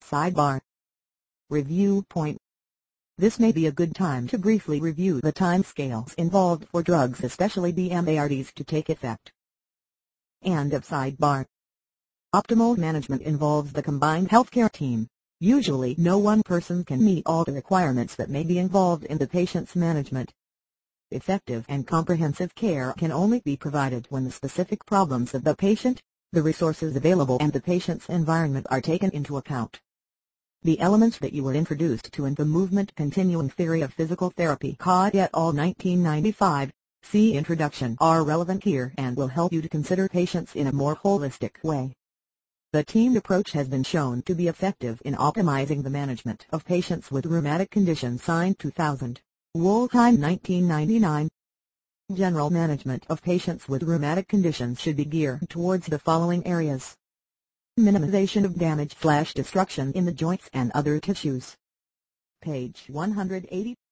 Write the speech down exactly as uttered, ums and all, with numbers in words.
Sidebar. Review point. This may be a good time to briefly review the timescales involved for drugs, especially B M A R Ds, to take effect. End of sidebar. Optimal management involves the combined healthcare team. Usually no one person can meet all the requirements that may be involved in the patient's management. Effective and comprehensive care can only be provided when the specific problems of the patient, the resources available and the patient's environment are taken into account. The elements that you were introduced to in the Movement Continuing Theory of Physical Therapy, Codd et al. nineteen ninety-five, see Introduction, are relevant here and will help you to consider patients in a more holistic way. The teamed approach has been shown to be effective in optimizing the management of patients with rheumatic conditions. Signed two thousand, Woltheim nineteen ninety-nine. General management of patients with rheumatic conditions should be geared towards the following areas. Minimization of damage/destruction in the joints and other tissues. Page one hundred eighty.